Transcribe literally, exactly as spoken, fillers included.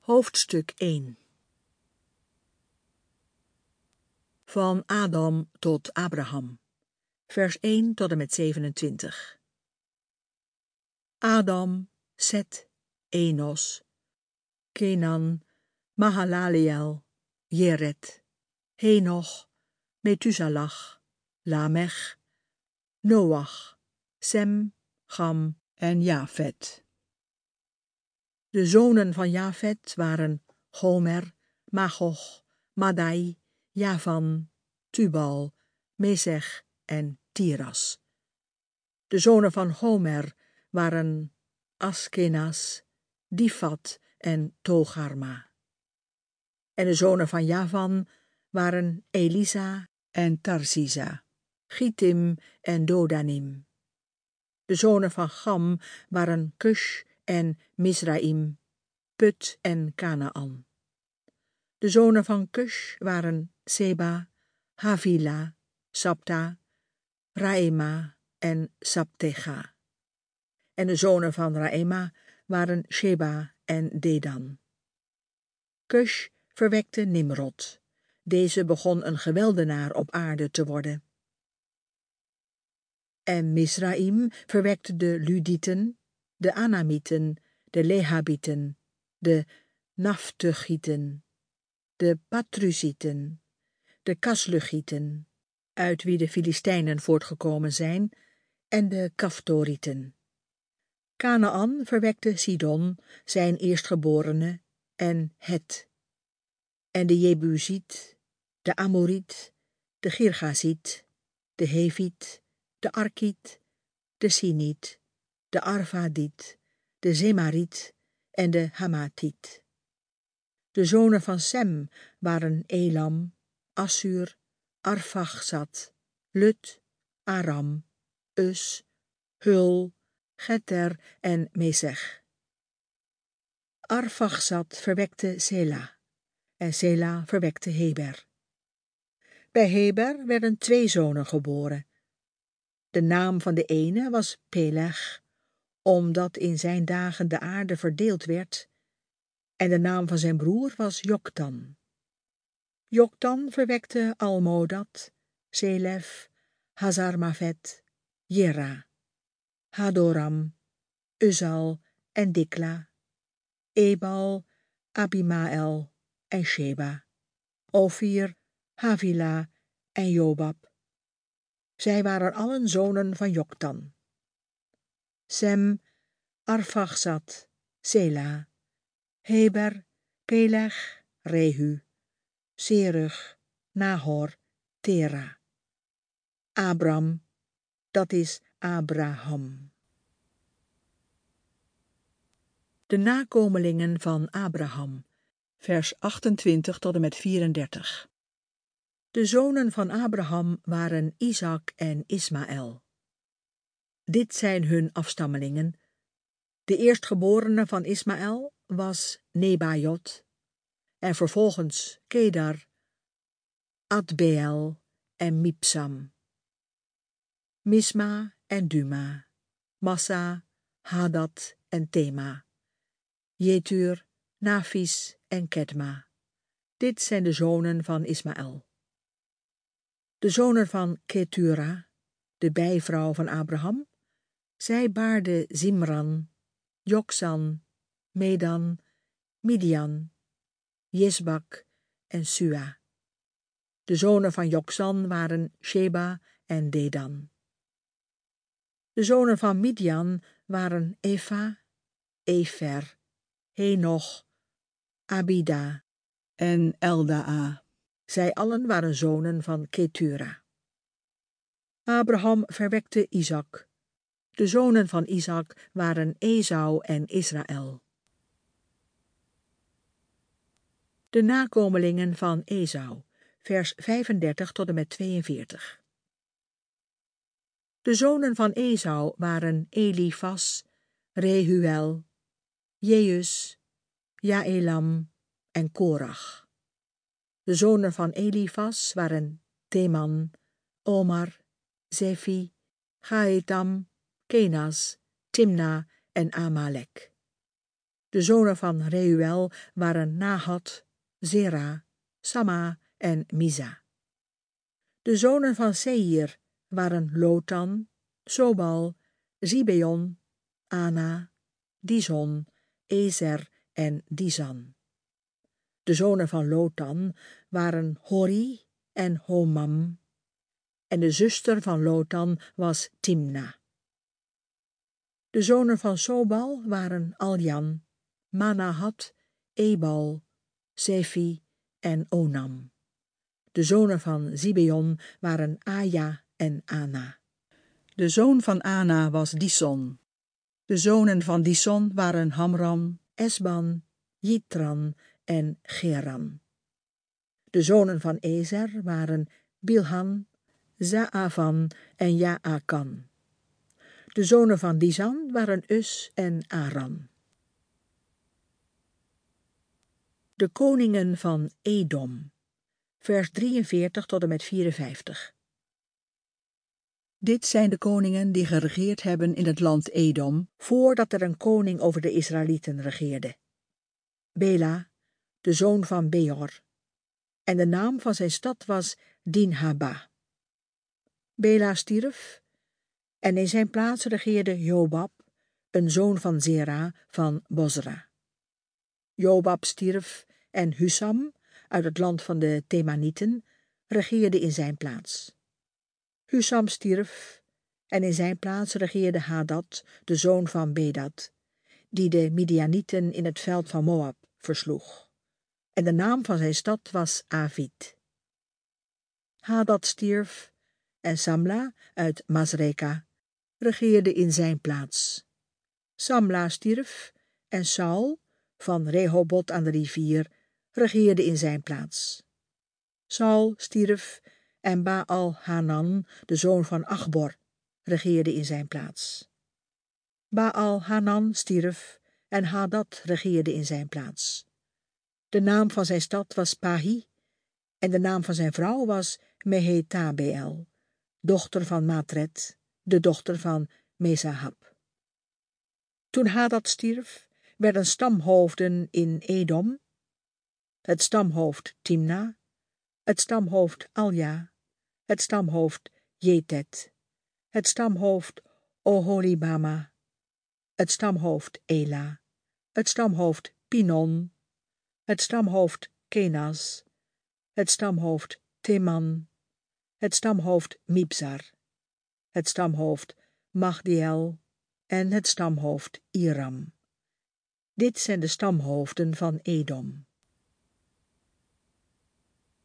Hoofdstuk één. Van Adam tot Abraham, vers één tot en met zevenentwintig. Adam, Set, Enos, Kenan, Mahalaleel, Jered, Henoch, Methuselah, Lamech, Noach, Sem, Cham en Jafet. De zonen van Jafet waren Gomer, Magog, Madai, Javan, Tubal, Mesech en Tiras. De zonen van Gomer waren Askenaz, Difat en Togarma. En de zonen van Javan waren Elisa en Tarsisa, Gittim en Dodanim. De zonen van Cham waren Cush en Misraim, Put en Kanaan. De zonen van Cush waren Seba, Havila, Sabta, Raema en Sabtega. En de zonen van Raema waren Sheba en Dedan. Cush verwekte Nimrod. Deze begon een geweldenaar op aarde te worden. En Misraim verwekte de Ludieten, de Anamieten, de Lehabieten, de Naftuchieten, de Patruzieten, de Kasluchieten, uit wie de Filistijnen voortgekomen zijn, en de Kaftorieten. Kanaan verwekte Sidon, zijn eerstgeborene, en Het, en de Jebusiet, de Amoriet, de Girgaziet, de Heviet, de Arkiet, de Siniet, de Arvadiet, de Zemariet en de Hamatiet. De zonen van Sem waren Elam, Assur, Arphaxad, Lut, Aram, Us, Hul, Geter en Mesech. Arphaxad verwekte Sela, en Sela verwekte Heber. Bij Heber werden twee zonen geboren. De naam van de ene was Peleg, omdat in zijn dagen de aarde verdeeld werd, en de naam van zijn broer was Joktan. Joktan verwekte Almodad, Selef, Hazarmavet, Jera, Hadoram, Uzal en Dikla, Ebal, Abimael en Sheba, Ofir, Havila en Jobab. Zij waren allen zonen van Joktan. Sem, Arphaxad, Sela, Heber, Peleg, Rehu, Serug, Nahor, Tera. Abram, dat is Abraham. De nakomelingen van Abraham, vers achtentwintig tot en met vierendertig. De zonen van Abraham waren Isaac en Ismaël. Dit zijn hun afstammelingen. De eerstgeborene van Ismaël was Nebajot, en vervolgens Kedar, Adbeel en Mipsam, Misma en Duma, Massa, Hadad en Tema, Jetur, Nafis en Kedma. Dit zijn de zonen van Ismaël. De zonen van Ketura, de bijvrouw van Abraham, zij baarde Zimran, Joksan, Medan, Midian, Jesbak en Sua. De zonen van Joksan waren Sheba en Dedan. De zonen van Midian waren Efa, Efer, Henoch, Abida en Eldaa. Zij allen waren zonen van Ketura. Abraham verwekte Isaac. De zonen van Isaac waren Esau en Israël. De nakomelingen van Esau, vers vijfendertig tot en met tweeënveertig. De zonen van Esau waren Elifas, Rehuel, Jeus, Jaelam en Korach. De zonen van Elifas waren Teman, Omar, Zefi, Gaetam, Kenaz, Timna en Amalek. De zonen van Reuel waren Nahat, Zera, Sama en Miza. De zonen van Seir waren Lotan, Sobal, Zibeon, Ana, Dizon, Ezer en Dizan. De zonen van Lotan waren Hori en Homam. En de zuster van Lotan was Timna. De zonen van Sobal waren Aljan, Manahat, Ebal, Sefi en Onam. De zonen van Zibeon waren Aja en Ana. De zoon van Ana was Dison. De zonen van Dison waren Hamram, Esban, Jitran en Geran. De zonen van Ezer waren Bilhan, Zaavan en Jaakan. De zonen van Dizan waren Us en Aran. De koningen van Edom, vers drieënveertig tot en met vierenvijftig. Dit zijn de koningen die geregeerd hebben in het land Edom, voordat er een koning over de Israëlieten regeerde. Bela, de zoon van Beor, en de naam van zijn stad was Dinhaba. Bela stierf, en in zijn plaats regeerde Jobab, een zoon van Zera van Bozra. Jobab stierf en Husam, uit het land van de Temanieten, regeerde in zijn plaats. Husam stierf, en in zijn plaats regeerde Hadad, de zoon van Bedad, die de Midianieten in het veld van Moab versloeg. En de naam van zijn stad was Avid. Hadad stierf, en Samla uit Masreka regeerde in zijn plaats. Samla stierf, en Saul, van Rehoboth aan de rivier, regeerde in zijn plaats. Saul stierf, en Baal-Hanan, de zoon van Achbor, regeerde in zijn plaats. Baal-Hanan stierf, en Hadad regeerde in zijn plaats. De naam van zijn stad was Pahi, en de naam van zijn vrouw was Mehetabeel, dochter van Matred, de dochter van Mezahab. Toen Hadad stierf, werden stamhoofden in Edom, het stamhoofd Timna, het stamhoofd Alja, het stamhoofd Jetet, het stamhoofd Oholibama, het stamhoofd Ela, het stamhoofd Pinon, het stamhoofd Kenas, het stamhoofd Teman, het stamhoofd Mibzar, het stamhoofd Magdiel en het stamhoofd Iram. Dit zijn de stamhoofden van Edom.